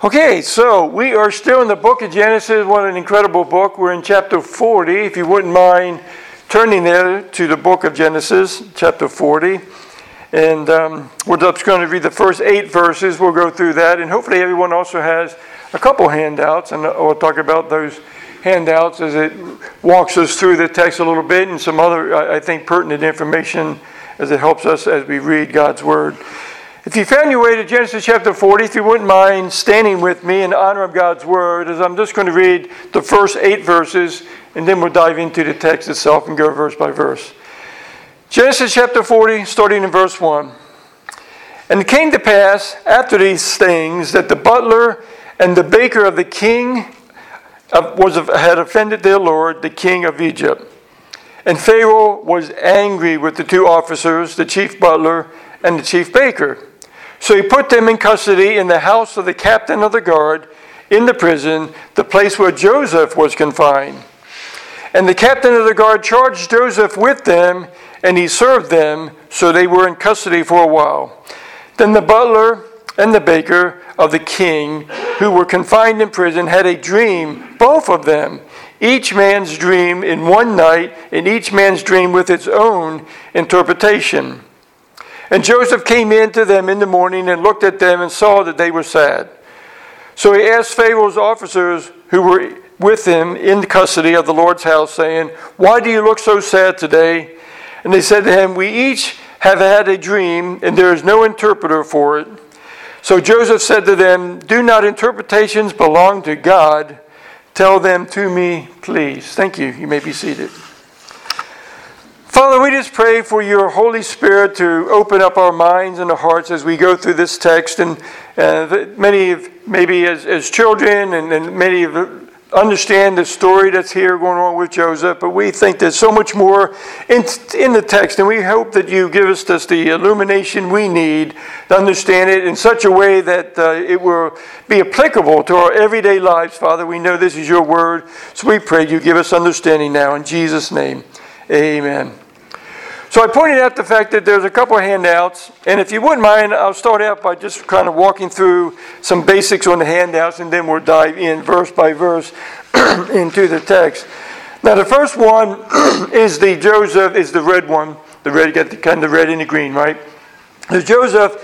Okay, so we are still in the book of Genesis. What an incredible book. We're in chapter 40. If you wouldn't mind turning there to the book of Genesis, chapter 40. And we're just going to read the first 8 verses. We'll go through that. And hopefully everyone also has a couple handouts. And we'll talk about those handouts as it walks us through the text a little bit and some other, I think, pertinent information as it helps us as we read God's Word. If you found your way to Genesis chapter 40, if you wouldn't mind standing with me in honor of God's Word, as I'm just going to read the first 8 verses, and then we'll dive into the text itself and go verse by verse. Genesis chapter 40, starting in verse 1. And it came to pass after these things that the butler and the baker of the king had offended their lord, the king of Egypt. And Pharaoh was angry with the 2 officers, the chief butler and the chief baker. So he put them in custody in the house of the captain of the guard in the prison, the place where Joseph was confined. And the captain of the guard charged Joseph with them, and he served them, so they were in custody for a while. Then the butler and the baker of the king, who were confined in prison, had a dream, both of them, each man's dream in one night, and each man's dream with its own interpretation. And Joseph came in to them in the morning and looked at them and saw that they were sad. So he asked Pharaoh's officers who were with him in custody of the Lord's house, saying, "Why do you look so sad today?" And they said to him, "We each have had a dream, and there is no interpreter for it." So Joseph said to them, "Do not interpretations belong to God? Tell them to me, please." Thank you. You may be seated. Father, we just pray for your Holy Spirit to open up our minds and our hearts as we go through this text. And many, maybe as children, and many understand the story that's here going on with Joseph. But we think there's so much more in the text. And we hope that you give us just the illumination we need to understand it in such a way that it will be applicable to our everyday lives, Father. We know this is your word. So we pray you give us understanding now. In Jesus' name, amen. So I pointed out the fact that there's a couple of handouts, and if you wouldn't mind, I'll start out by just kind of walking through some basics on the handouts, and then we'll dive in verse by verse into the text. Now the first one is Joseph is the red one. The red, you got the kind of red and the green, right? There's Joseph,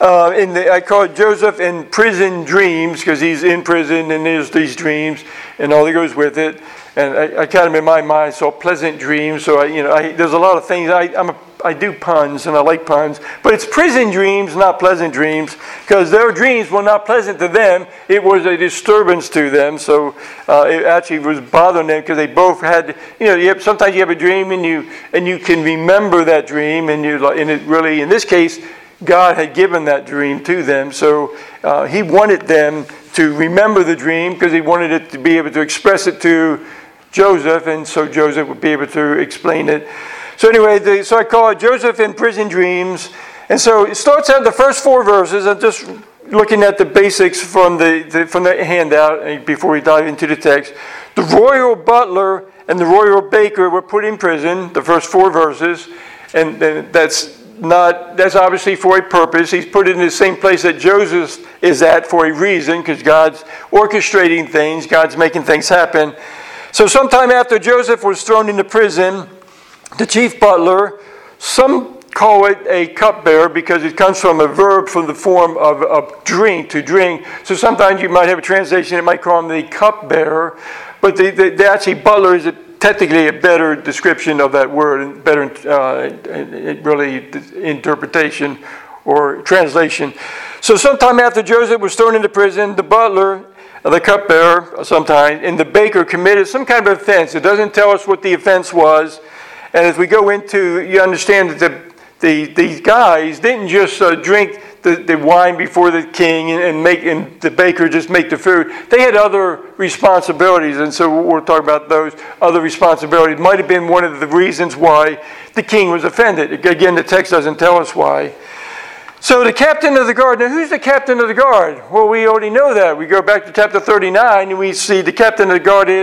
I call it Joseph in prison dreams, because he's in prison and there's these dreams and all that goes with it. And I kind of in my mind saw pleasant dreams. So there's a lot of things. I do puns and I like puns, but it's prison dreams, not pleasant dreams, because their dreams were not pleasant to them. It was a disturbance to them. So it actually was bothering them because they both had. Sometimes you have a dream and you can remember that dream, and it really, in this case, God had given that dream to them. So he wanted them to remember the dream because he wanted it to be able to express it to Joseph, and so Joseph would be able to explain it. So anyway, so I call it Joseph in prison dreams. And so it starts out the first 4 verses. I'm just looking at the basics from the handout before we dive into the text. The royal butler and the royal baker were put in prison, the first 4 verses, and that's obviously for a purpose. He's put it in the same place that Joseph is at for a reason, because God's orchestrating things, God's making things happen. So sometime after Joseph was thrown into prison, the chief butler, some call it a cupbearer because it comes from a verb from the form of drink, to drink. So sometimes you might have a translation that might call him the cupbearer, but the actually butler is technically a better description of that word, and better really interpretation or translation. So sometime after Joseph was thrown into prison, the butler, the cupbearer sometimes, and the baker committed some kind of offense. It doesn't tell us what the offense was. And as we go into, you understand that these guys didn't just drink the wine before the king and the baker just make the food. They had other responsibilities, and so we'll talk about those other responsibilities. Might have been one of the reasons why the king was offended. Again, the text doesn't tell us why. So the captain of the guard. Now, who's the captain of the guard? Well, we already know that. We go back to chapter 39, and we see the captain of the guard is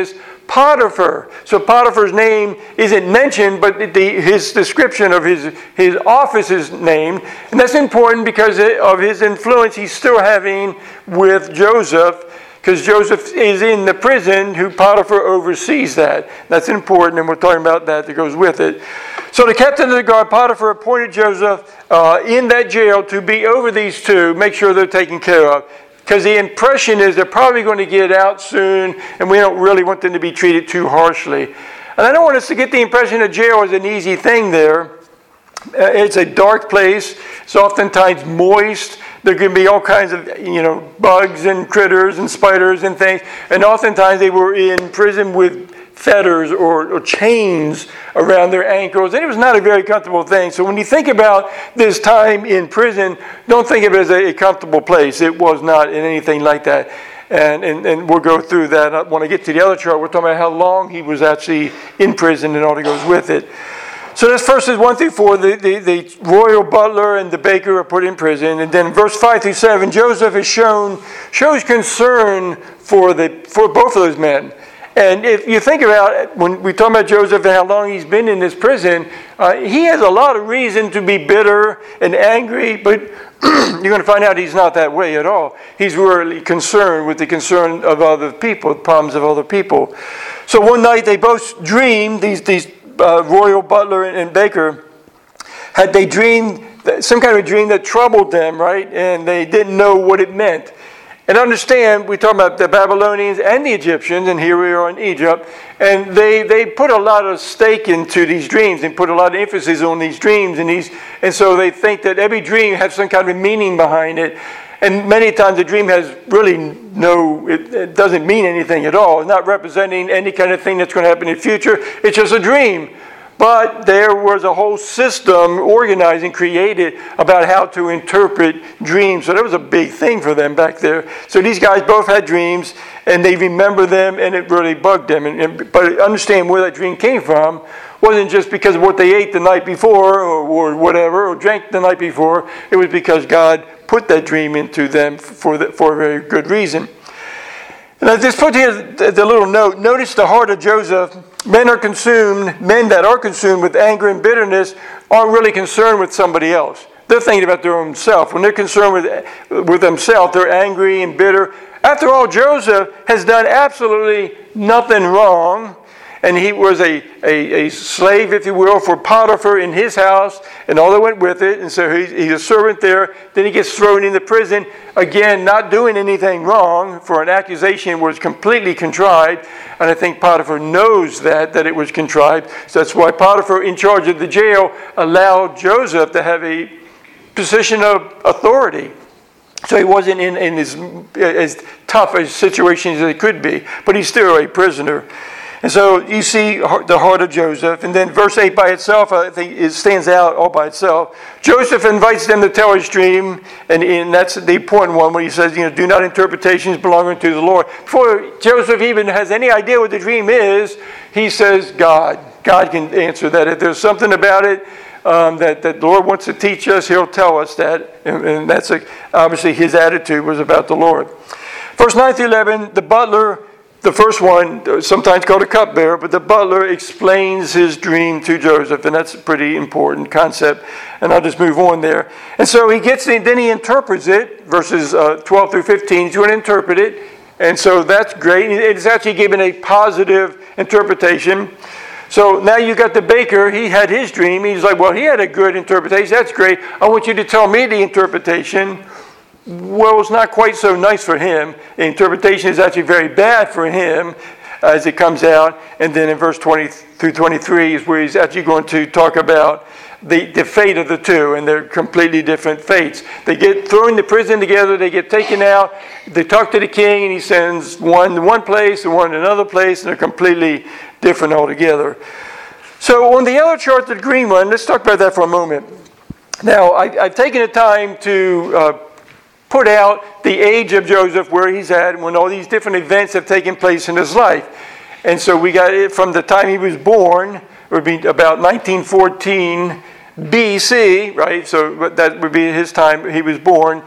Potiphar. So Potiphar's name isn't mentioned, but his description of his office is named. And that's important because of his influence he's still having with Joseph, because Joseph is in the prison who Potiphar oversees that. That's important, and we're talking about that goes with it. So the captain of the guard, Potiphar, appointed Joseph in that jail to be over these two, make sure they're taken care of. Because the impression is they're probably going to get out soon, and we don't really want them to be treated too harshly. And I don't want us to get the impression that jail is an easy thing there. It's a dark place. It's oftentimes moist. There can be all kinds of, bugs and critters and spiders and things. And oftentimes they were in prison with fetters or chains around their ankles. And it was not a very comfortable thing. So when you think about this time in prison, don't think of it as a comfortable place. It was not in anything like that. And we'll go through that. When I get to the other chart, we're talking about how long he was actually in prison and all that goes with it. So that's verses 1 through 4, the royal butler and the baker are put in prison. And then verse 5 through 7, Joseph shows concern for both of those men. And if you think about it, when we talk about Joseph and how long he's been in this prison, he has a lot of reason to be bitter and angry, but you're going to find out he's not that way at all. He's really concerned with the concern of other people, the problems of other people. So one night they both dreamed, these royal butler and baker, they dreamed some kind of a dream that troubled them, right? And they didn't know what it meant. And understand, we talk about the Babylonians and the Egyptians, and here we are in Egypt, and they put a lot of stake into these dreams and put a lot of emphasis on these dreams, and so they think that every dream has some kind of meaning behind it. And many times the dream has really it doesn't mean anything at all. It's not representing any kind of thing that's going to happen in the future. It's just a dream. But there was a whole system organized and created about how to interpret dreams. So that was a big thing for them back there. So these guys both had dreams, and they remember them, and it really bugged them. But understand where that dream came from wasn't just because of what they ate the night before or whatever, or drank the night before. It was because God put that dream into them for a very good reason. And I just put here the little note. Notice the heart of Joseph. Men that are consumed with anger and bitterness aren't really concerned with somebody else. They're thinking about their own self. When they're concerned with themselves, they're angry and bitter. After all, Joseph has done absolutely nothing wrong. And he was a slave, if you will, for Potiphar in his house, and all that went with it. And so he's a servant there. Then he gets thrown into prison. Again, not doing anything wrong, for an accusation was completely contrived. And I think Potiphar knows that it was contrived. So that's why Potiphar, in charge of the jail, allowed Joseph to have a position of authority. So he wasn't in as tough a situation as he could be. But he's still a prisoner. And so you see the heart of Joseph. And then verse 8 by itself, I think it stands out all by itself. Joseph invites them to tell his dream. And that's the important one when he says, do not interpretations belonging to the Lord. Before Joseph even has any idea what the dream is, he says, God can answer that. If there's something about it that the Lord wants to teach us, he'll tell us that. And that's obviously his attitude was about the Lord. Verse 9 through 11, the butler, the first one, sometimes called a cupbearer, but the butler explains his dream to Joseph, and that's a pretty important concept, and I'll just move on there. And so then he interprets it, verses 12 through 15, he's going to interpret it, and so that's great. It's actually given a positive interpretation. So now you got the baker, he had his dream, he's like, well, he had a good interpretation, that's great, I want you to tell me the interpretation. Well, it's not quite so nice for him. The interpretation is actually very bad for him as it comes out. And then in verse 20 through 23 is where he's actually going to talk about the fate of the two, and they're completely different fates. They get thrown into prison together, they get taken out, they talk to the king, and he sends one to one place and one to another place, and they're completely different altogether. So on the other chart, the green one, let's talk about that for a moment. Now, I've taken the time to put out the age of Joseph, where he's at, when all these different events have taken place in his life. And so we got it from the time he was born, it would be about 1914 BC, right? So that would be his time he was born,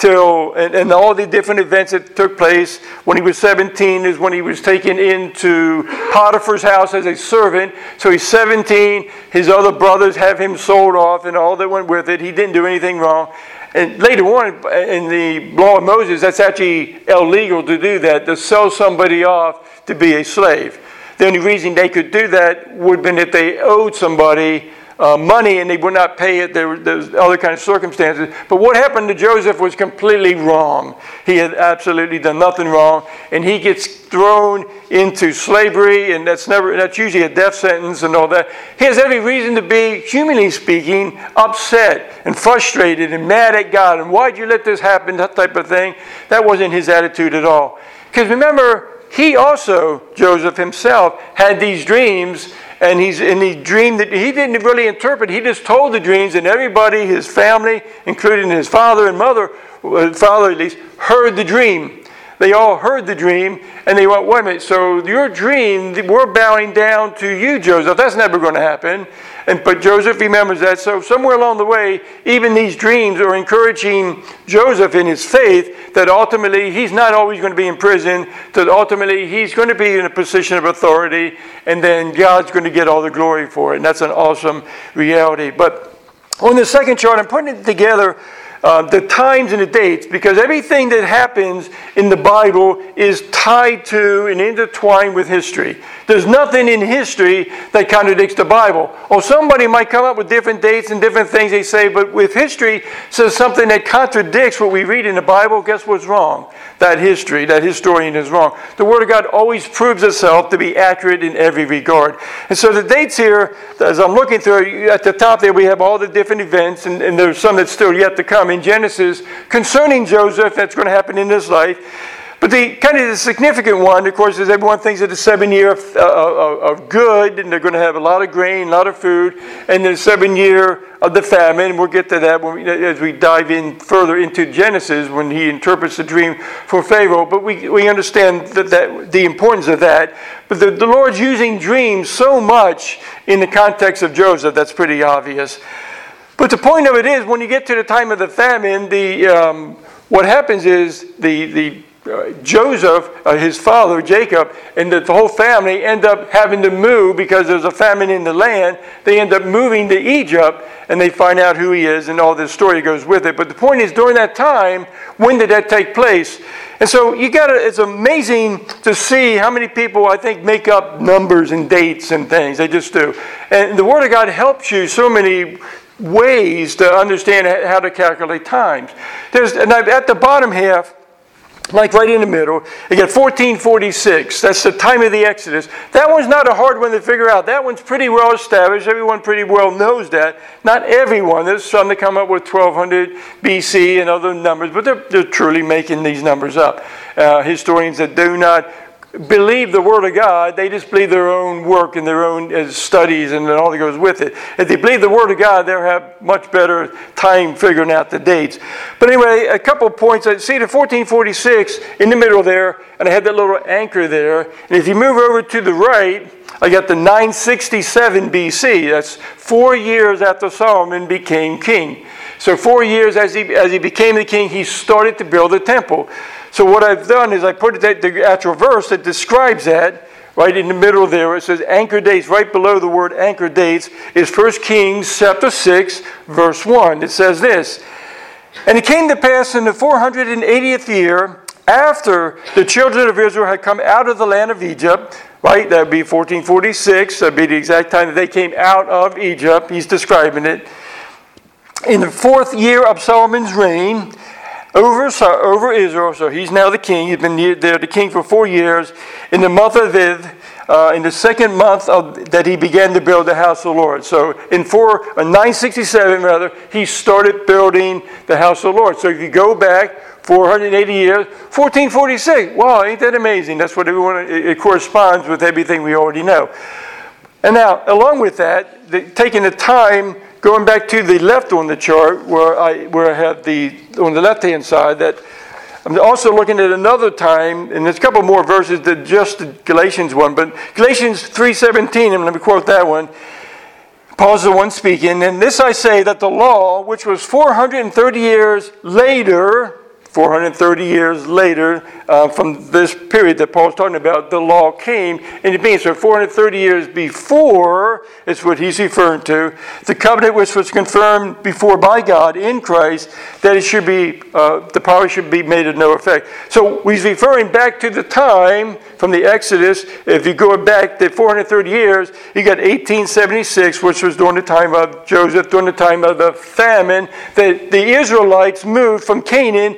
and all the different events that took place. When he was 17 is when he was taken into Potiphar's house as a servant. So he's 17. His other brothers have him sold off and all that went with it. He didn't do anything wrong. And later on in the law of Moses, that's actually illegal to do that, to sell somebody off to be a slave. The only reason they could do that would have been if they owed somebody money and they would not pay it. There's other kind of circumstances. But what happened to Joseph was completely wrong. He had absolutely done nothing wrong. And he gets thrown into slavery, and that's usually a death sentence and all that. He has every reason to be, humanly speaking, upset and frustrated and mad at God. And why'd you let this happen? That type of thing. That wasn't his attitude at all. Because remember, he also, Joseph himself, had these dreams, and he's in the dream that he didn't really interpret. He just told the dreams, and everybody, his family, including his father and mother, father at least, heard the dream. They all heard the dream, and they went, wait a minute, so your dream, we're bowing down to you, Joseph. That's never going to happen. But Joseph remembers that. So somewhere along the way, even these dreams are encouraging Joseph in his faith that ultimately he's not always going to be in prison, that ultimately he's going to be in a position of authority, and then God's going to get all the glory for it. And that's an awesome reality. But on the second chart, I'm putting it together, the times and the dates, because everything that happens in the Bible is tied to and intertwined with history. There's nothing in history that contradicts the Bible. Or somebody might come up with different dates and different things they say, but if history says something that contradicts what we read in the Bible, guess what's wrong? That historian is wrong. The Word of God always proves itself to be accurate in every regard. And so the dates here, as I'm looking through, at the top there we have all the different events, and there's some that's still yet to come in Genesis concerning Joseph that's going to happen in his life. But the significant one, of course, is everyone thinks it's a 7 year of good, and they're going to have a lot of grain, a lot of food, and then 7 year of the famine. We'll get to that as we dive in further into Genesis when he interprets the dream for Pharaoh. But we understand that the importance of that. But the Lord's using dreams so much in the context of Joseph, that's pretty obvious. But the point of it is, when you get to the time of the famine, what happens is Joseph, his father, Jacob, and the whole family end up having to move because there's a famine in the land. They end up moving to Egypt, and they find out who he is, and all this story goes with it. But the point is, during that time, when did that take place? And so it's amazing to see how many people, I think, make up numbers and dates and things. They just do. And the Word of God helps you so many ways to understand how to calculate times. And at the bottom half, like right in the middle, you got 1446. That's the time of the Exodus. That one's not a hard one to figure out. That one's pretty well established. Everyone pretty well knows that. Not everyone. There's some that come up with 1200 BC and other numbers, but they're truly making these numbers up. Historians that do not believe the Word of God, they just believe their own work and their own studies and all that goes with it. If they believe the Word of God, they'll have much better time figuring out the dates. But anyway, a couple of points. See the 1446 in the middle there, and I had that little anchor there. And if you move over to the right, I got the 967 BC. That's 4 years after Solomon became king. So 4 years as he became the king, he started to build a temple. So what I've done is I put the actual verse that describes that right in the middle there. It says anchor dates. Right below the word anchor dates is 1 Kings chapter 6, verse 1. It says this, "And it came to pass in the 480th year, after the children of Israel had come out of the land of Egypt," right? That would be 1446. That would be the exact time that they came out of Egypt. He's describing it. "In the 4th year of Solomon's reign, over Israel," so he's now the king. He's been there the king for 4 years. "In the month of Aviv, in the 2nd month that he began to build the house of the Lord." So in 967, he started building the house of the Lord. So if you go back 480 years, 1446. Wow, ain't that amazing? That's what it corresponds with everything we already know. And now, along with that, taking the time, going back to the left on the chart, where I have on the left-hand side, that I'm also looking at another time, and there's a couple more verses than just the Galatians one, but Galatians 3:17, and let me quote that one. Paul's the one speaking, and this I say that the law, which was 430 years later from this period that Paul's talking about, the law came into being. So 430 years before is what he's referring to. The covenant which was confirmed before by God in Christ, that it should be, the power should be made of no effect. So he's referring back to the time from the Exodus. If you go back to 430 years, you got 1876, which was during the time of Joseph, during the time of the famine, that the Israelites moved from Canaan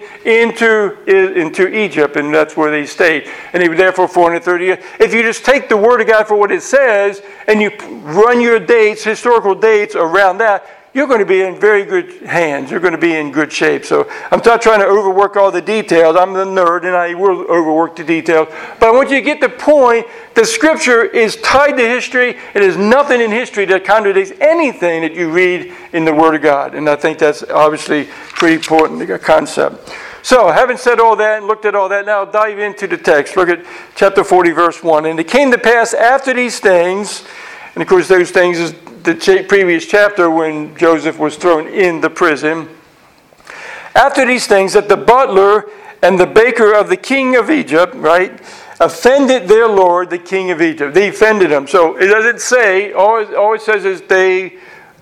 into Egypt, and that's where they stayed. And they were there for 430 years. If you just take the Word of God for what it says, and you run your dates, historical dates around that, you're going to be in very good hands. You're going to be in good shape. So I'm not trying to overwork all the details. I'm the nerd, and I will overwork the details. But I want you to get the point that Scripture is tied to history. It is nothing in history that contradicts anything that you read in the Word of God. And I think that's obviously pretty important concept. So, having said all that and looked at all that, now dive into the text. Look at chapter 40, verse 1. And it came to pass after these things, and of course those things is the previous chapter when Joseph was thrown in the prison. After these things, that the butler and the baker of the king of Egypt, right, offended their lord, the king of Egypt. They offended him. So it doesn't say, all it says is they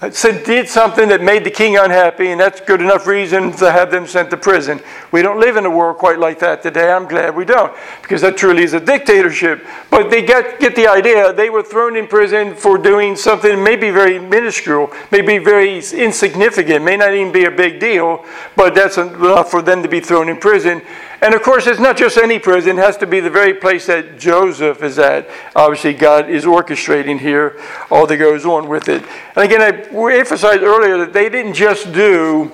did something that made the king unhappy, and that's good enough reason to have them sent to prison. We don't live in a world quite like that today. I'm glad we don't, because that truly is a dictatorship. But they get the idea. They were thrown in prison for doing something maybe very minuscule, maybe very insignificant, may not even be a big deal, but that's enough for them to be thrown in prison. And of course, it's not just any prison. It has to be the very place that Joseph is at. Obviously, God is orchestrating here all that goes on with it. And again, I emphasized earlier that they didn't just do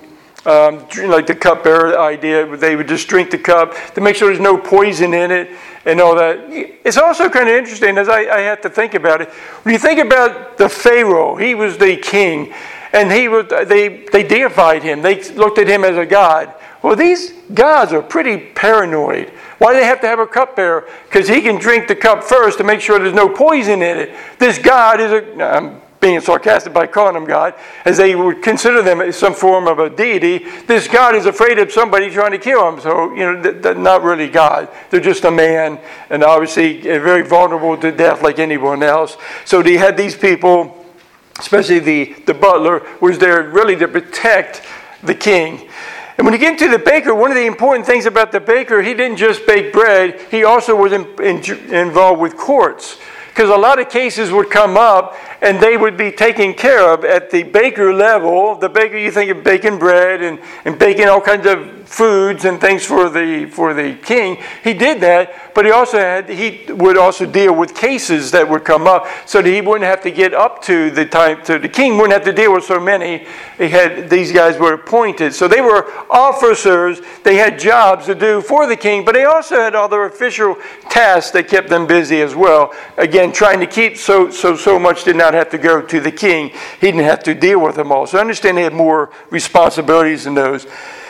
like the cupbearer idea. They would just drink the cup to make sure there's no poison in it and all that. It's also kind of interesting as I have to think about it. When you think about the Pharaoh, he was the king, and they deified him. They looked at him as a god. Well, these gods are pretty paranoid. Why do they have to have a cupbearer? Because he can drink the cup first to make sure there's no poison in it. This God is I'm being sarcastic by calling him God, as they would consider them as some form of a deity. This God is afraid of somebody trying to kill him. So, they're not really God. They're just a man, and obviously very vulnerable to death like anyone else. So they had these people, especially the butler, was there really to protect the king. And when you get into the baker, one of the important things about the baker, he didn't just bake bread, he also was involved with courts. Because a lot of cases would come up and they would be taken care of at the baker level. The baker, you think of baking bread and baking all kinds of foods and things for the king. He did that, but he would also deal with cases that would come up so that he wouldn't have to get up to the time, so the king wouldn't have to deal with so many. These guys were appointed. So they were officers, they had jobs to do for the king, but they also had other official tasks that kept them busy as well. Again, trying to keep so much did not have to go to the king. He didn't have to deal with them all. So I understand they had more responsibilities than those.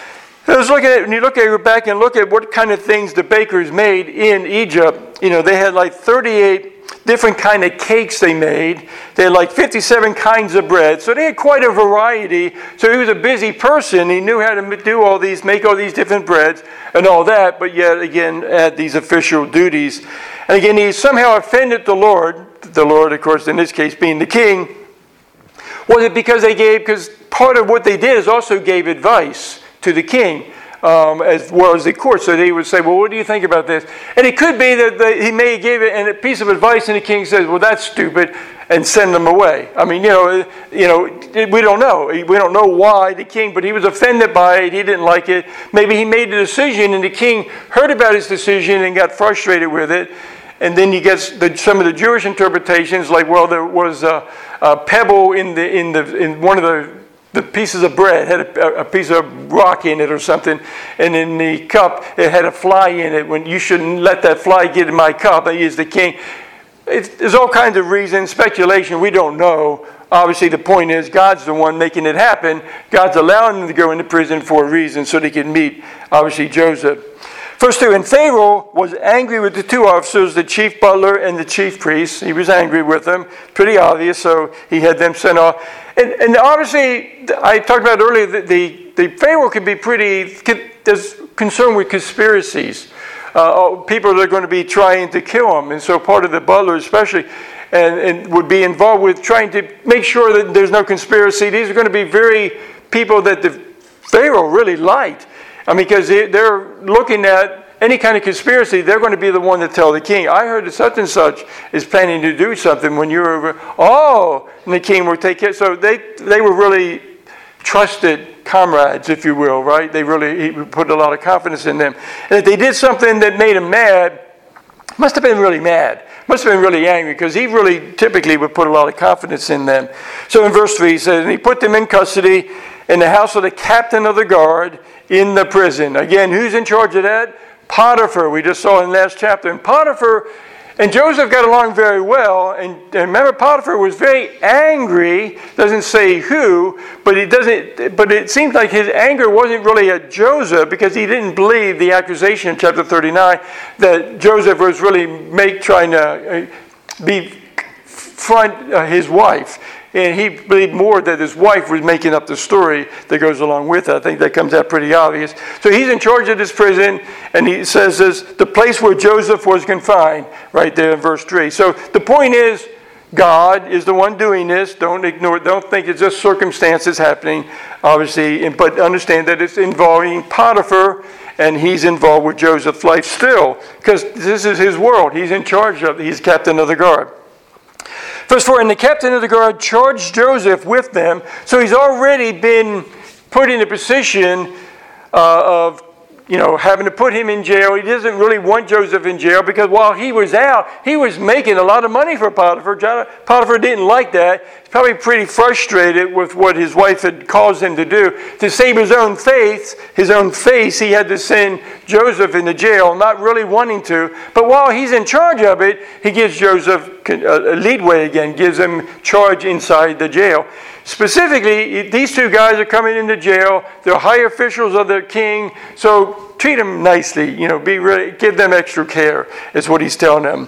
I was looking at, when you go back and look at what kind of things the bakers made in Egypt, they had like 38 different kind of cakes they made. They had like 57 kinds of bread. So they had quite a variety. So he was a busy person. He knew how to do all these, make all these different breads and all that, but yet again had these official duties. And again, he somehow offended the Lord, of course, in this case being the king. Was it because because part of what they did is also gave advice to the king, as well as the court. So they would say, well, what do you think about this? And it could be that he may give it a piece of advice and the king says, well, that's stupid, and send them away. I mean, we don't know. We don't know why the king, but he was offended by it. He didn't like it. Maybe he made a decision and the king heard about his decision and got frustrated with it. And then you get some of the Jewish interpretations, like, well, there was a pebble in one of the pieces of bread, had a piece of rock in it or something, and in the cup it had a fly in it. When you shouldn't let that fly get in my cup. He is the king. There's all kinds of reasons, speculation. We don't know. Obviously, the point is God's the one making it happen. God's allowing them to go into prison for a reason so they can meet, obviously, Joseph. Verse 2, and Pharaoh was angry with the two officers, the chief butler and the chief priest. He was angry with them. Pretty obvious, so he had them sent off. And obviously, I talked about earlier, that the Pharaoh can be concerned with conspiracies. People that are going to be trying to kill him. And so part of the butler especially, and would be involved with trying to make sure that there's no conspiracy. These are going to be very people that the Pharaoh really liked. I mean, because they're looking at any kind of conspiracy, they're going to be the one to tell the king, I heard that such and such is planning to do something when you're over. Oh, and the king will take care. So they were really trusted comrades, if you will, right? He put a lot of confidence in them. And if they did something that made him mad, must have been really mad. Must have been really angry, because he really typically would put a lot of confidence in them. So in verse 3 he says, and he put them in custody in the house of the captain of the guard in the prison. Again, who's in charge of that? Potiphar. We just saw in the last chapter. And Potiphar and Joseph got along very well. And remember, Potiphar was very angry. Doesn't say who, but it seems like his anger wasn't really at Joseph, because he didn't believe the accusation in chapter 39 that Joseph was really trying to front his wife. And he believed more that his wife was making up the story that goes along with it. I think that comes out pretty obvious. So he's in charge of this prison, and he says this, the place where Joseph was confined, right there in verse 3. So the point is, God is the one doing this. Don't ignore it. Don't think it's just circumstances happening, obviously. But understand that it's involving Potiphar, and he's involved with Joseph's life still, because this is his world. He's in charge of it. He's captain of the guard. Verse 4, and the captain of the guard charged Joseph with them. So he's already been put in a position of, having to put him in jail. He doesn't really want Joseph in jail, because while he was out, he was making a lot of money for Potiphar. Potiphar didn't like that. He's probably pretty frustrated with what his wife had caused him to do. To save his own face, he had to send Joseph into jail, not really wanting to. But while he's in charge of it, he gives Joseph a leadway again, gives him charge inside the jail. Specifically, these two guys are coming into jail. They're high officials of the king, so treat them nicely. Give them extra care, is what he's telling them.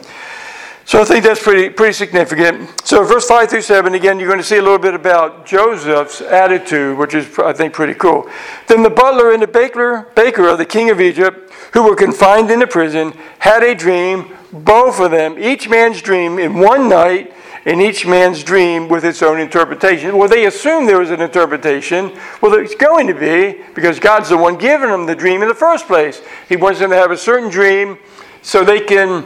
So I think that's pretty significant. So verse 5 through 7, again, you're going to see a little bit about Joseph's attitude, which is, I think, pretty cool. Then the butler and the baker of the king of Egypt, who were confined in the prison, had a dream, both of them, each man's dream in one night, and each man's dream with its own interpretation. Well, they assumed there was an interpretation. Well, there's going to be, because God's the one giving them the dream in the first place. He wants them to have a certain dream so they can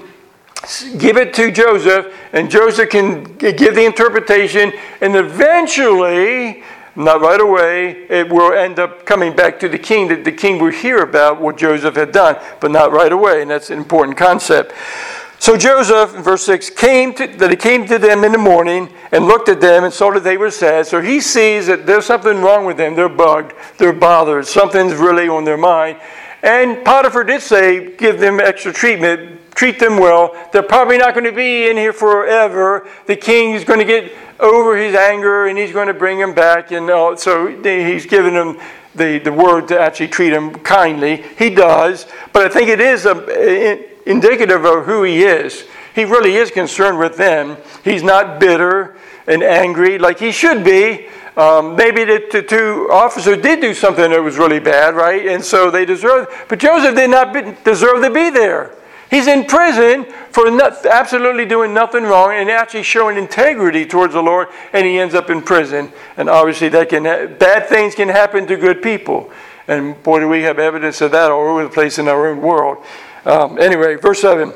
give it to Joseph, and Joseph can give the interpretation, and eventually, not right away, it will end up coming back to the king, that the king will hear about what Joseph had done, but not right away, and that's an important concept. So Joseph, in verse 6, came to them in the morning and looked at them and saw that they were sad. So he sees that there's something wrong with them. They're bugged. They're bothered. Something's really on their mind. And Potiphar did say, give them extra treatment. Treat them well. They're probably not going to be in here forever. The king is going to get over his anger, and he's going to bring them back. And so he's given them the word to actually treat them kindly. He does. But I think it is indicative of who he is. He really is concerned with them. He's not bitter and angry like he should be. Maybe the two officers did do something that was really bad, right? And so they deserve. But Joseph did not deserve to be there. He's in prison for absolutely doing nothing wrong and actually showing integrity towards the Lord, and he ends up in prison. And obviously bad things can happen to good people. And boy, do we have evidence of that all over the place in our own world. Anyway, verse 7.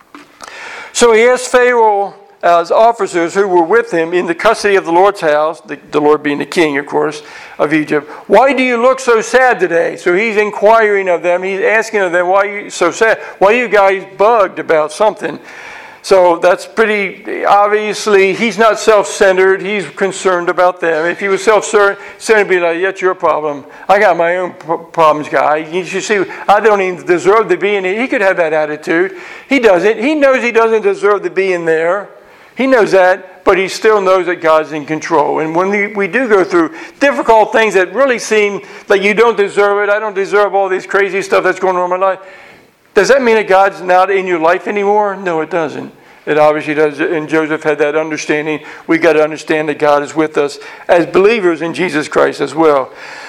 So he asked Pharaoh's officers who were with him in the custody of the Lord's house, the Lord being the king, of course, of Egypt, why do you look so sad today? So he's inquiring of them. He's asking of them, why are you so sad? Why are you guys bugged about something? So that's pretty, obviously, he's not self-centered. He's concerned about them. If he was self-centered, he'd be like, that's your problem. I got my own problems, guy. You should see, I don't even deserve to be in it. He could have that attitude. He doesn't. He knows he doesn't deserve to be in there. He knows that, but he still knows that God's in control. And when we do go through difficult things that really seem like you don't deserve it, I don't deserve all this crazy stuff that's going on in my life, Does that mean that God's not in your life anymore? No, it doesn't. It obviously does, and Joseph had that understanding. We got to understand that God is with us as believers in Jesus Christ as well.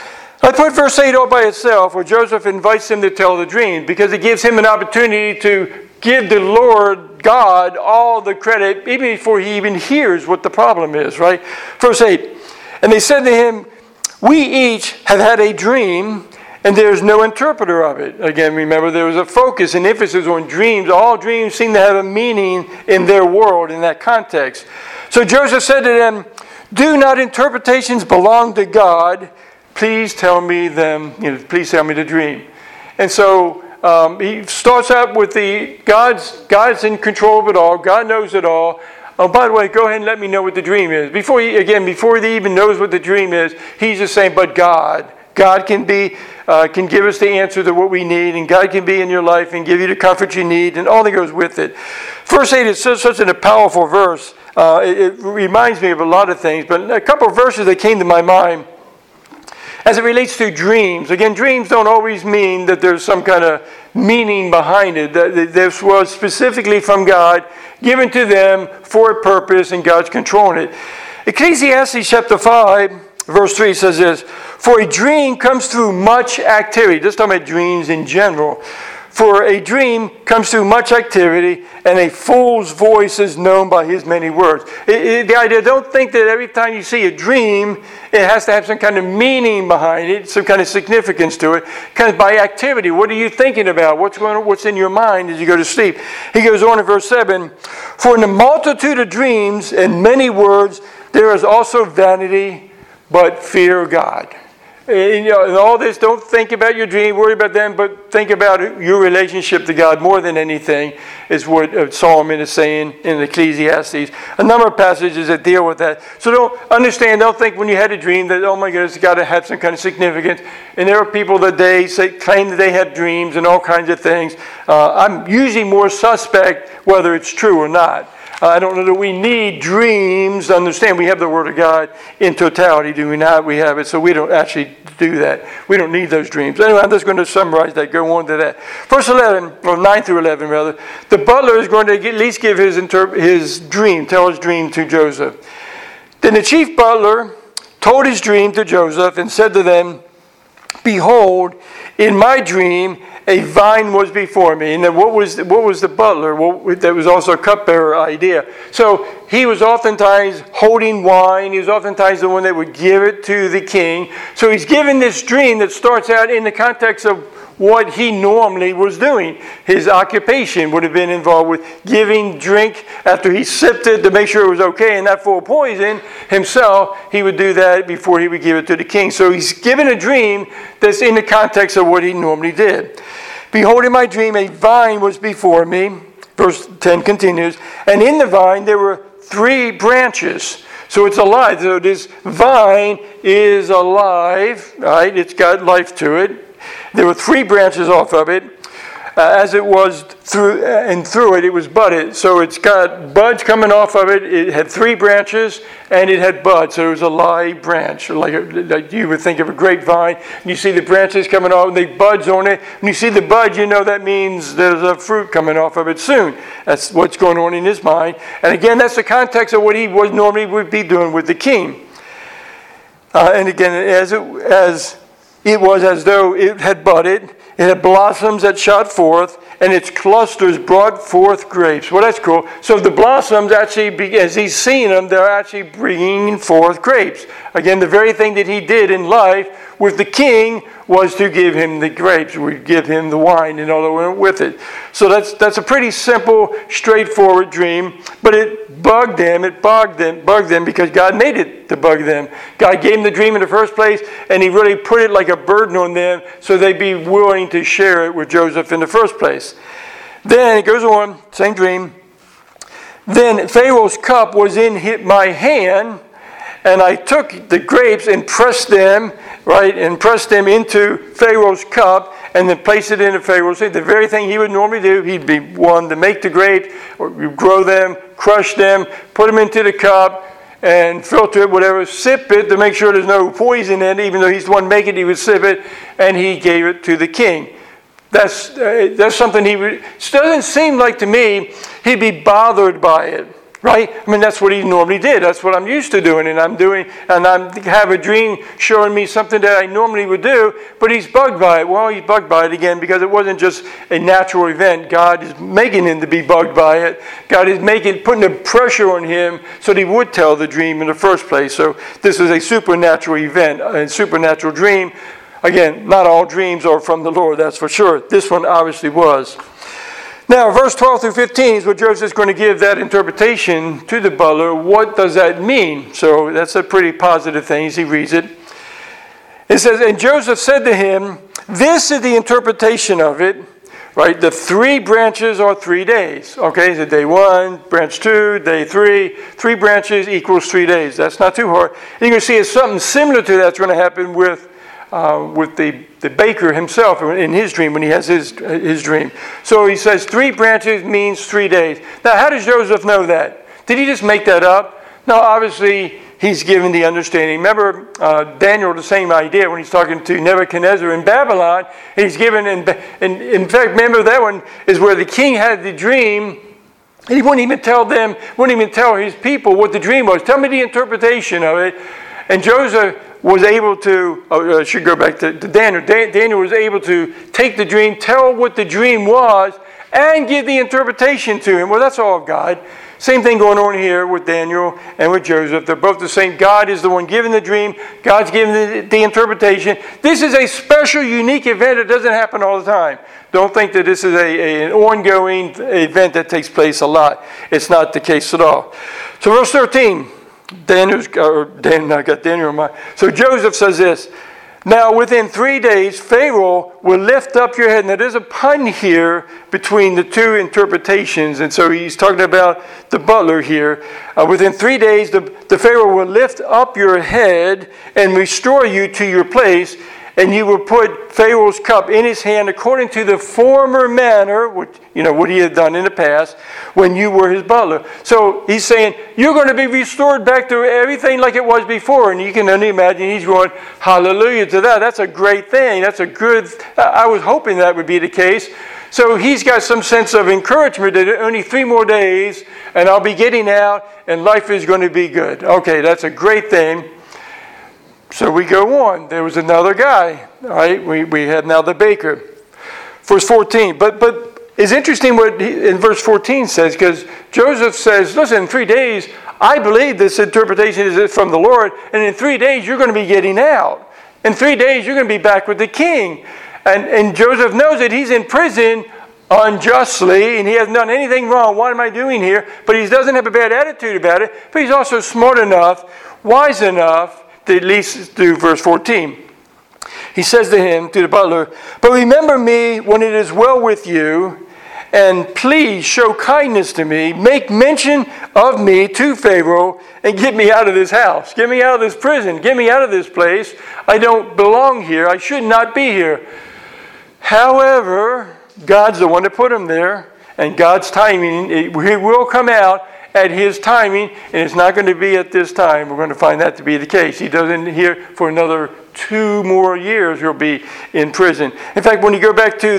I put verse 8 all by itself, where Joseph invites him to tell the dream, because it gives him an opportunity to give the Lord God all the credit, even before he even hears what the problem is, right? Verse 8, and they said to him, we each have had a dream, and there is no interpreter of it. Again, remember, there was a focus and emphasis on dreams. All dreams seem to have a meaning in their world, in that context. So Joseph said to them, do not interpretations belong to God? Please tell me them, please tell me the dream. And so he starts out with God's in control of it all. God knows it all. Oh, by the way, go ahead and let me know what the dream is. Before he even knows what the dream is, he's just saying, but God can give us the answer to what we need, and God can be in your life and give you the comfort you need, and all that goes with it. Verse 8 is such a powerful verse. It reminds me of a lot of things, but a couple of verses that came to my mind as it relates to dreams. Again, dreams don't always mean that there's some kind of meaning behind it. This was specifically from God, given to them for a purpose, and God's controlling it. Ecclesiastes chapter 5, verse 3 says this, for a dream comes through much activity. Just talking about dreams in general. For a dream comes through much activity, and a fool's voice is known by his many words. The idea, don't think that every time you see a dream, it has to have some kind of meaning behind it, some kind of significance to it. Kind of by activity. What are you thinking about? What's in your mind as you go to sleep? He goes on in verse 7, for in the multitude of dreams and many words, there is also vanity, but fear God. And all this, don't think about your dream, worry about them, but think about your relationship to God more than anything, is what Solomon is saying in Ecclesiastes. A number of passages that deal with that. So don't think when you had a dream that, oh my goodness, it's got to have some kind of significance. And there are people that claim that they have dreams and all kinds of things. I'm usually more suspect whether it's true or not. I don't know that we need dreams to understand. We have the Word of God in totality, do we not? We have it, so we don't actually do that. We don't need those dreams. Anyway, I'm just going to summarize that, go on to that. Verse 11, or 9 through 11 rather, the butler is going to at least give his dream, tell his dream to Joseph. Then the chief butler told his dream to Joseph and said to them, behold, in my dream, a vine was before me. And then what was the butler? Well, that was also a cupbearer idea. So he was oftentimes holding wine. He was oftentimes the one that would give it to the king. So he's given this dream that starts out in the context of what he normally was doing. His occupation would have been involved with giving drink after he sipped it to make sure it was okay and not full of poison. Himself, he would do that before he would give it to the king. So he's given a dream that's in the context of what he normally did. Behold, in my dream, a vine was before me. Verse 10 continues. And in the vine, there were 3 branches. So it's alive. So this vine is alive, right? It's got life to it. There were 3 branches off of it. As it was through it was budded. So it's got buds coming off of it. It had 3 branches, and it had buds. So it was a live branch, like you would think of a grapevine. And you see the branches coming off, and the buds on it. When you see the buds, that means there's a fruit coming off of it soon. That's what's going on in his mind. And again, that's the context of what he normally would be doing with the king. And again, as it was as though it had budded. It had blossoms that shot forth, and its clusters brought forth grapes. Well, that's cool. So the blossoms actually, as he's seeing them, they're actually bringing forth grapes. Again, the very thing that he did in life with the king was to give him the grapes, would give him the wine and all that went with it. So that's a pretty simple, straightforward dream, but it bugged them because God made it to bug them. God gave them the dream in the first place, and he really put it like a burden on them so they'd be willing to share it with Joseph in the first place. Then it goes on, same dream. Then Pharaoh's cup was in my hand, and I took the grapes and pressed them into Pharaoh's cup, and then placed it into Pharaoh's hand. The very thing he would normally do, he'd be one to make the grapes, or grow them, crush them, put them into the cup, and filter it, whatever, sip it to make sure there's no poison in it. Even though he's the one making it, he would sip it, and he gave it to the king. that's something he would. It doesn't seem like to me he'd be bothered by it, right? I mean, that's what he normally did. That's what I'm used to doing, and I have a dream showing me something that I normally would do, but he's bugged by it. Well, he's bugged by it again because it wasn't just a natural event. God is making him to be bugged by it. God is putting the pressure on him so that he would tell the dream in the first place. So this is a supernatural event, a supernatural dream. Again, not all dreams are from the Lord, that's for sure. This one obviously was. Now, verse 12 through 15 is what Joseph's going to give that interpretation to the butler. What does that mean? So that's a pretty positive thing as he reads it. It says, and Joseph said to him, this is the interpretation of it, right? The 3 branches are 3 days. Okay, so day 1, branch 2, day 3. 3 branches equals 3 days. That's not too hard. And you're going to see it's something similar to that's going to happen with the baker himself in his dream when he has his dream. So he says 3 branches means 3 days. Now, how does Joseph know that? Did he just make that up? No, obviously he's given the understanding. Remember Daniel, the same idea when he's talking to Nebuchadnezzar in Babylon. He's given, in fact, remember that one is where the king had the dream. And he wouldn't even tell his people what the dream was. Tell me the interpretation of it. And Joseph was able to, I should go back to Daniel. Daniel was able to take the dream, tell what the dream was, and give the interpretation to him. Well, that's all of God. Same thing going on here with Daniel and with Joseph. They're both the same. God is the one giving the dream. God's giving the interpretation. This is a special, unique event. It doesn't happen all the time. Don't think that this is an ongoing event that takes place a lot. It's not the case at all. So verse 13. I got Daniel in mind. So Joseph says this, now within 3 days, Pharaoh will lift up your head. Now there's a pun here between the 2 interpretations. And so he's talking about the butler here. Within 3 days, the Pharaoh will lift up your head and restore you to your place. And you will put Pharaoh's cup in his hand according to the former manner, what he had done in the past, when you were his butler. So he's saying, you're going to be restored back to everything like it was before. And you can only imagine he's going, hallelujah to that. That's a great thing. I was hoping that would be the case. So he's got some sense of encouragement that only 3 more days and I'll be getting out and life is going to be good. Okay, that's a great thing. So we go on. There was another guy, all right? We had now the baker. Verse 14. But it's interesting what in verse 14 says, because Joseph says, listen, in 3 days, I believe this interpretation is from the Lord, and in 3 days you're going to be getting out. In 3 days you're going to be back with the king. And Joseph knows that he's in prison unjustly, and he hasn't done anything wrong. What am I doing here? But he doesn't have a bad attitude about it, but he's also smart enough, wise enough, to at least do verse 14. He says to him, to the butler, but remember me when it is well with you, and please show kindness to me. Make mention of me to Pharaoh, and get me out of this house. Get me out of this prison. Get me out of this place. I don't belong here. I should not be here. However, God's the one that put him there, and God's timing, he will come out at his timing, and it's not going to be at this time. We're going to find that to be the case. He doesn't hear for another 2 more years he'll be in prison. In fact, when you go back to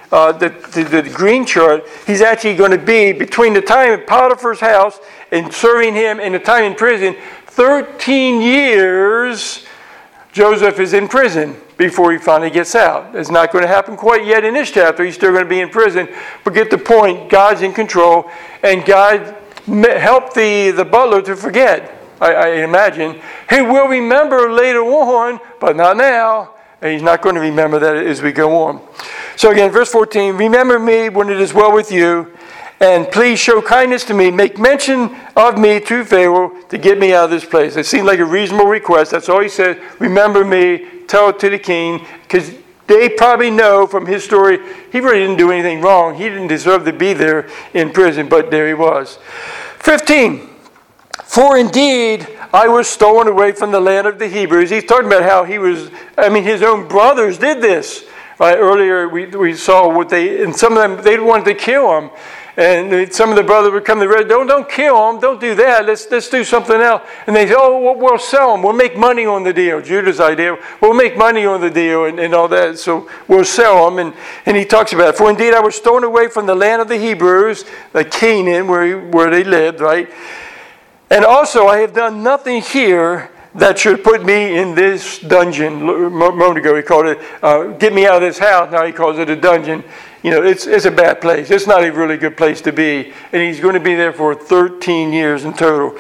the green chart, he's actually going to be between the time in Potiphar's house and serving him and the time in prison, 13 years Joseph is in prison before he finally gets out. It's not going to happen quite yet in this chapter. He's still going to be in prison. But get the point. God's in control, and God help the butler to forget, I imagine. He will remember later on, but not now. And he's not going to remember that as we go on. So again, verse 14, remember me when it is well with you, and please show kindness to me. Make mention of me to Pharaoh to get me out of this place. It seemed like a reasonable request. That's all he said. Remember me, tell it to the king, because they probably know from his story, he really didn't do anything wrong. He didn't deserve to be there in prison, but there he was. 15. For indeed, I was stolen away from the land of the Hebrews. He's talking about how his own brothers did this. Right? Earlier we saw and some of them, they wanted to kill him. And some of the brothers would come to the don't kill them, don't do that, let's do something else. And they say, oh, we'll sell them, we'll make money on the deal. Judah's idea, we'll make money on the deal and all that, so we'll sell them. And he talks about it. For indeed I was stolen away from the land of the Hebrews, like Canaan, where they lived, right? And also I have done nothing here that should put me in this dungeon. A moment ago he called it, get me out of this house. Now he calls it a dungeon. You know, it's a bad place. It's not a really good place to be. And he's going to be there for 13 years in total.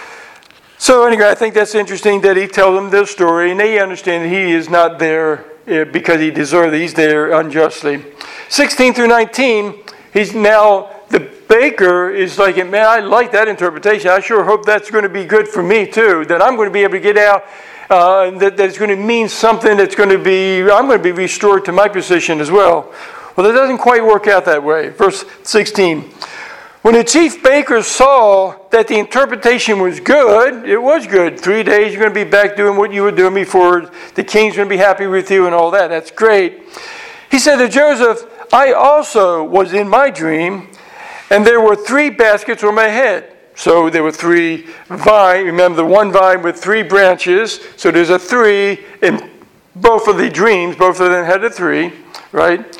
So anyway, I think that's interesting that he tells them this story. And they understand that he is not there because he deserved it. He's there unjustly. 16 through 19, he's now, the baker is like, man, I like that interpretation. I sure hope that's going to be good for me too. That I'm going to be able to get out. That it's going to mean something that's going to be, I'm going to be restored to my position as well. Well, it doesn't quite work out that way. Verse 16. When the chief bakers saw that the interpretation was good, it was good. 3 days, you're going to be back doing what you were doing before. The king's going to be happy with you and all that. That's great. He said to Joseph, I also was in my dream, and there were 3 baskets on my head. So there were 3 vines. Remember the one vine with 3 branches. So there's a 3 in both of the dreams. Both of them had a 3, right?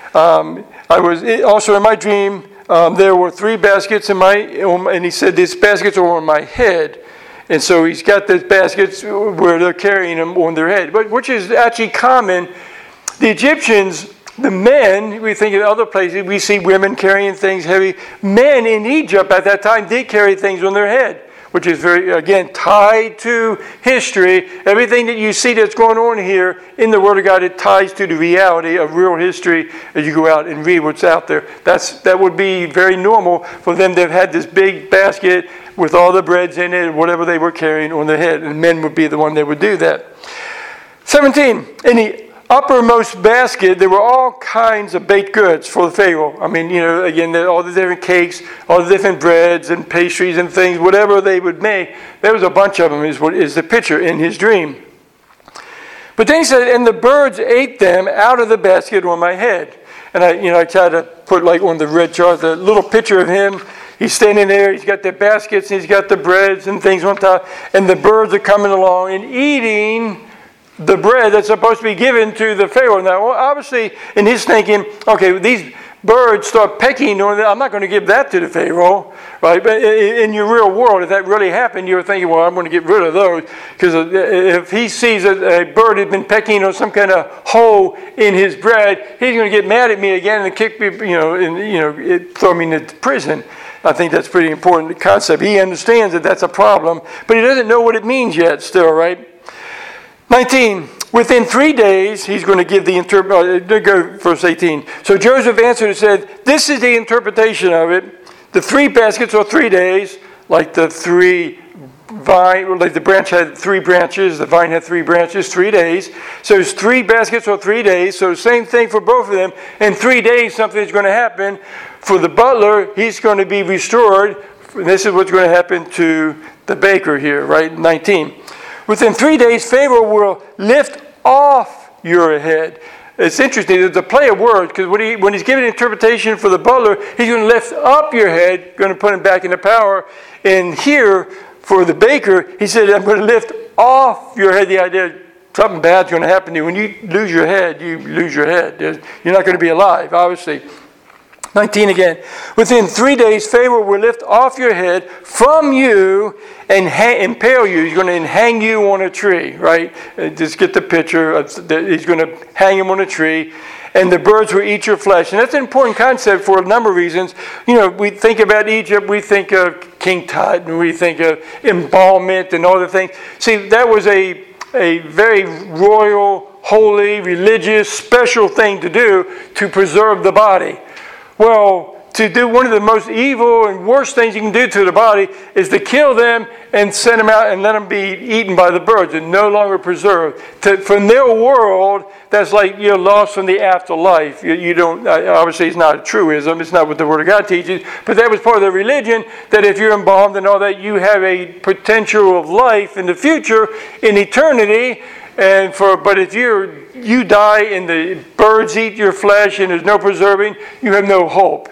I was also in my dream. There were 3 baskets and he said these baskets are on my head, and so he's got these baskets where they're carrying them on their head, but which is actually common. The Egyptians, the men, we think in other places we see women carrying things heavy. Men in Egypt at that time did carry things on their head, which is very, again, tied to history. Everything that you see that's going on here in the Word of God, it ties to the reality of real history as you go out and read what's out there. That would be very normal for them to have had this big basket with all the breads in it, whatever they were carrying on their head, and men would be the one that would do that. 17, in the uppermost basket, there were all kinds of baked goods for the Pharaoh. I mean, you know, again, all the different cakes, all the different breads and pastries and things, whatever they would make. There was a bunch of them, is what is the picture in his dream. But then he said, and the birds ate them out of the basket on my head. And I tried to put like on the red chart, the little picture of him. He's standing there, he's got the baskets, and he's got the breads and things on top. And the birds are coming along and eating the bread that's supposed to be given to the Pharaoh. Now, obviously, in his thinking, okay, these birds start pecking on it. I'm not going to give that to the Pharaoh, right? But in your real world, if that really happened, you're thinking, well, I'm going to get rid of those. Because if he sees a bird has been pecking on some kind of hole in his bread, he's going to get mad at me again and kick me, throw me into prison. I think that's a pretty important concept. He understands that that's a problem, but he doesn't know what it means yet still, right? 19, within 3 days, he's going to give the interpretation. Verse 18. So Joseph answered and said, this is the interpretation of it. The 3 baskets are 3 days, like the 3 vine, like the branch had 3 branches, the vine had 3 branches, 3 days. So there's 3 baskets or 3 days. So same thing for both of them. In 3 days, something is going to happen. For the butler, he's going to be restored. This is what's going to happen to the baker here, right? 19. Within 3 days, Pharaoh will lift off your head. It's interesting. There's a play of words, because when he's giving an interpretation for the butler, he's going to lift up your head, going to put him back into power. And here, for the baker, he said, I'm going to lift off your head. The idea something bad's going to happen to you. When you lose your head, you lose your head. You're not going to be alive, obviously. 19 again. Within 3 days, Pharaoh will lift off your head from you and impale you. He's going to hang you on a tree, right? Just get the picture. He's going to hang him on a tree, and the birds will eat your flesh. And that's an important concept for a number of reasons. You know, we think about Egypt, we think of King Tut, and we think of embalmment and all the things. See, that was a very royal, holy, religious, special thing to do to preserve the body. Well, to do one of the most evil and worst things you can do to the body is to kill them and send them out and let them be eaten by the birds and no longer preserved. From their world, that's like you're lost from the afterlife. You don't, obviously it's not a truism, it's not what the Word of God teaches, but that was part of the religion, that if you're embalmed and all that, you have a potential of life in the future, in eternity. But if you die and the birds eat your flesh and there's no preserving, you have no hope.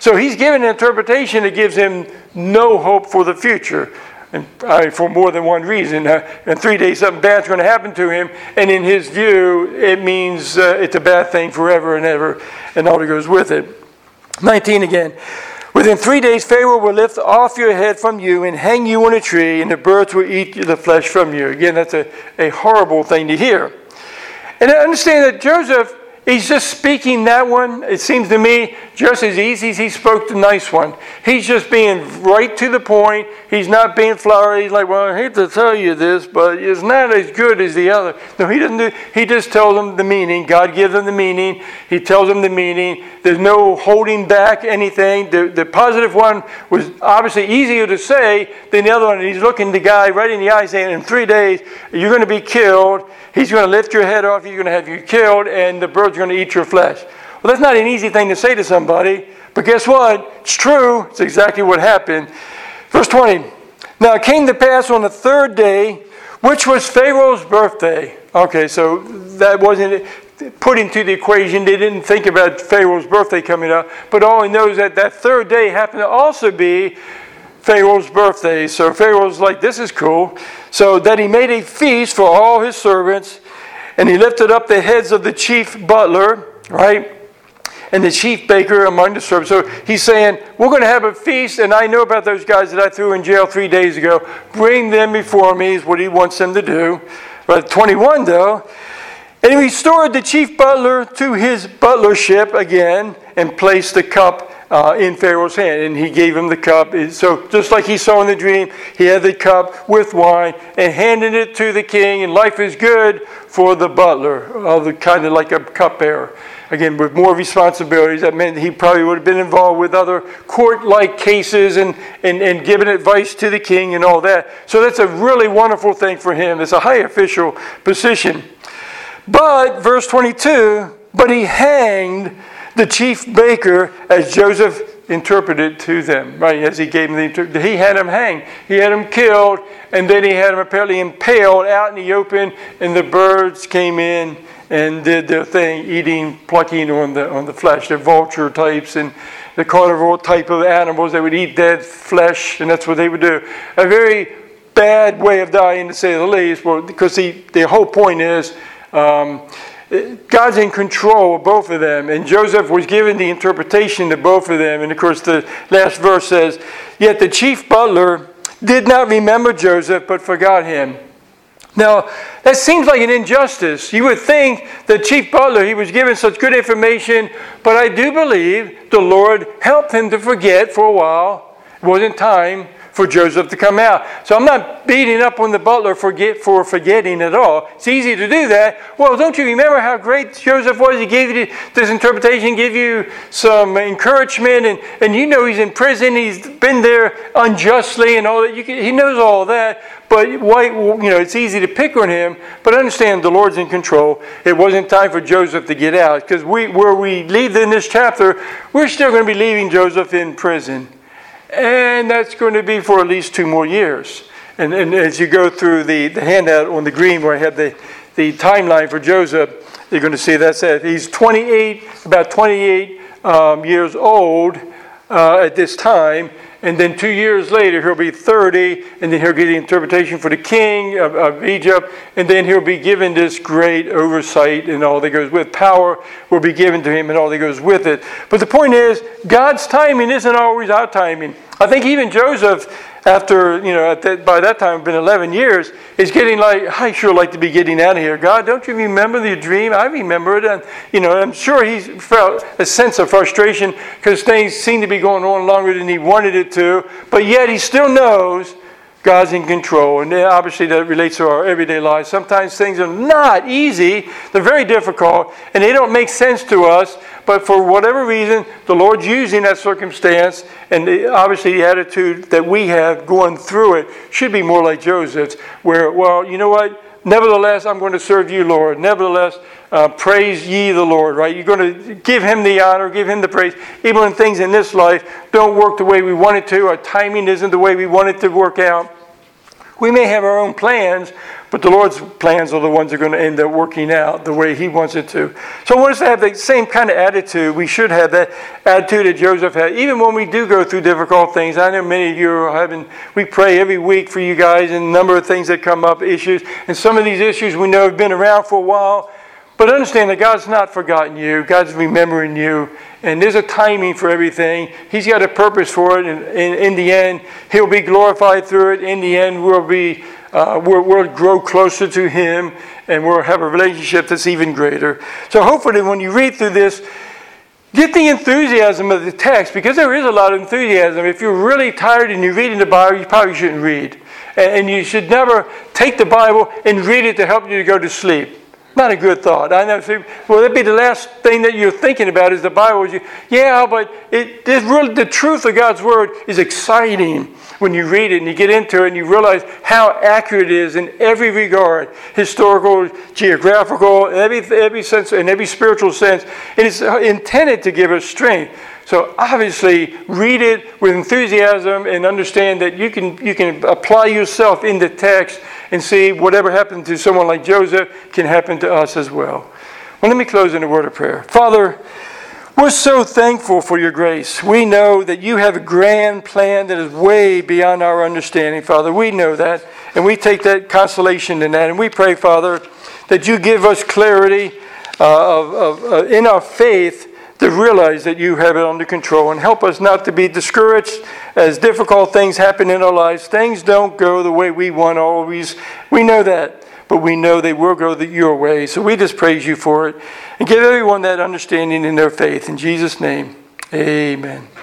So he's given an interpretation that gives him no hope for the future. And for more than one reason. In 3 days, something bad's going to happen to him. And in his view, it means it's a bad thing forever and ever. And all that goes with it. 19 again. Within 3 days, Pharaoh will lift off your head from you and hang you on a tree, and the birds will eat the flesh from you. Again, that's a horrible thing to hear. And I understand that Joseph, he's just speaking that one, it seems to me, just as easy as he spoke the nice one. He's just being right to the point. He's not being flowery. He's like, well, I hate to tell you this, but it's not as good as the other. No, he doesn't do. He just tells them the meaning. God gives them the meaning. He tells them the meaning. There's no holding back anything. The positive one was obviously easier to say than the other one. He's looking the guy right in the eye saying, in 3 days, you're going to be killed. He's going to lift your head off. He's going to have you killed, and the birds are going to eat your flesh. Well, that's not an easy thing to say to somebody, but guess what? It's true. It's exactly what happened. Verse 20. Now it came to pass on the third day, which was Pharaoh's birthday. Okay, so that wasn't put into the equation. They didn't think about Pharaoh's birthday coming up, but all he knows that that third day happened to also be Pharaoh's birthday. So Pharaoh's like, this is cool. So that he made a feast for all his servants, and he lifted up the heads of the chief butler, right, and the chief baker among the servants. So he's saying, we're going to have a feast, and I know about those guys that I threw in jail 3 days ago. Bring them before me is what he wants them to do. But 21, though, and he restored the chief butler to his butlership again and placed the cup in Pharaoh's hand. And he gave him the cup. So just like he saw in the dream, he had the cup with wine and handed it to the king. And life is good for the butler, kind of like a cupbearer. Again, with more responsibilities. That meant he probably would have been involved with other court-like cases and giving advice to the king and all that. So that's a really wonderful thing for him. It's a high official position. But, verse 22, but he hanged the chief baker as Joseph interpreted to them. Right, as he gave him he had him hanged. He had him killed, and then he had him apparently impaled out in the open, and the birds came in and did their thing, plucking on the flesh. They're vulture types and the carnivore type of animals. They would eat dead flesh, and that's what they would do. A very bad way of dying, to say the least, because the whole point is God's in control of both of them, and Joseph was given the interpretation to both of them. And of course, the last verse says, yet the chief butler did not remember Joseph, but forgot him. Now, that seems like an injustice. You would think the chief butler, he was given such good information, but I do believe the Lord helped him to forget for a while. It wasn't time for Joseph to come out. So I'm not beating up on the butler for forgetting at all. It's easy to do that. Well, don't you remember how great Joseph was? He gave you this interpretation, gave you some encouragement, and you know he's in prison. He's been there unjustly and all that. He knows all that. But it's easy to pick on him. But understand, the Lord's in control. It wasn't time for Joseph to get out, because where we leave in this chapter, we're still going to be leaving Joseph in prison. And that's going to be for at least 2 more years. And as you go through the handout on the green where I have the timeline for Joseph, you're going to see that's it. He's about 28 years old at this time. And then 2 years later, he'll be 30, and then he'll get the interpretation for the king of Egypt, and then he'll be given this great oversight and all that goes with. Power will be given to him and all that goes with it. But the point is, God's timing isn't always our timing. I think even Joseph, after, by that time, it's been 11 years, is getting like, I sure like to be getting out of here. God, don't you remember the dream? I remember it. And, I'm sure he felt a sense of frustration because things seem to be going on longer than he wanted it to. But yet he still knows God's in control. And obviously that relates to our everyday lives. Sometimes things are not easy. They're very difficult. And they don't make sense to us. But for whatever reason, the Lord's using that circumstance. And obviously the attitude that we have going through it should be more like Joseph's. Where, well, you know what? Nevertheless, I'm going to serve you, Lord. Nevertheless, praise ye the Lord, right? You're going to give him the honor, give him the praise. Even when things in this life don't work the way we want it to, our timing isn't the way we want it to work out. We may have our own plans, but the Lord's plans are the ones that are going to end up working out the way He wants it to. So I want us to have the same kind of attitude. We should have that attitude that Joseph had. Even when we do go through difficult things, I know many of you are having, we pray every week for you guys and a number of things that come up, issues. And some of these issues we know have been around for a while. But understand that God's not forgotten you. God's remembering you. And there's a timing for everything. He's got a purpose for it. And in the end, He'll be glorified through it. In the end, we'll grow closer to Him. And we'll have a relationship that's even greater. So hopefully when you read through this, get the enthusiasm of the text. Because there is a lot of enthusiasm. If you're really tired and you're reading the Bible, you probably shouldn't read. And you should never take the Bible and read it to help you to go to sleep. Not a good thought. I know. Well, that'd be the last thing that you're thinking about is the Bible. Yeah, but the truth of God's Word is exciting when you read it and you get into it and you realize how accurate it is in every regard, historical, geographical, every sense, in every spiritual sense. It is intended to give us strength. So obviously, read it with enthusiasm and understand that you can apply yourself in the text and see whatever happened to someone like Joseph can happen to us as well. Well, let me close in a word of prayer. Father, we're so thankful for your grace. We know that you have a grand plan that is way beyond our understanding, Father. We know that, and we take that consolation in that. And we pray, Father, that you give us clarity in our faith to realize that you have it under control, and help us not to be discouraged as difficult things happen in our lives. Things don't go the way we want always. We know that, but we know they will go your way. So we just praise you for it and give everyone that understanding in their faith. In Jesus' name, amen.